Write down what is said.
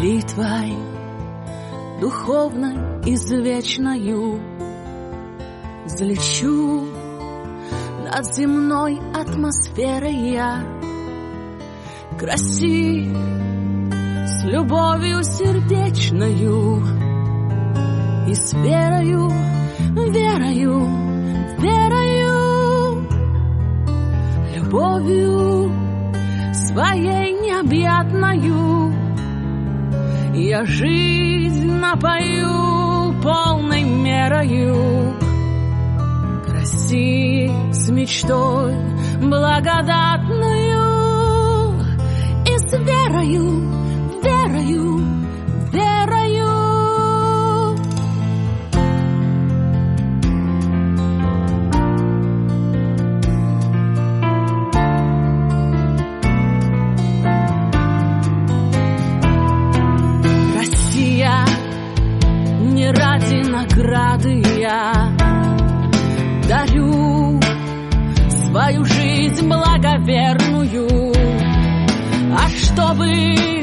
молитвой духовной извечною взлечу над земной атмосферой я к России с любовью сердечною и с верою, верою, верою, любовью своей необъятною я жизнь напою полной мерою к России с мечтой благодатною и с верою, верою, верою. Россия, не ради награды я дарю свою жизнь благоверную, а чтобы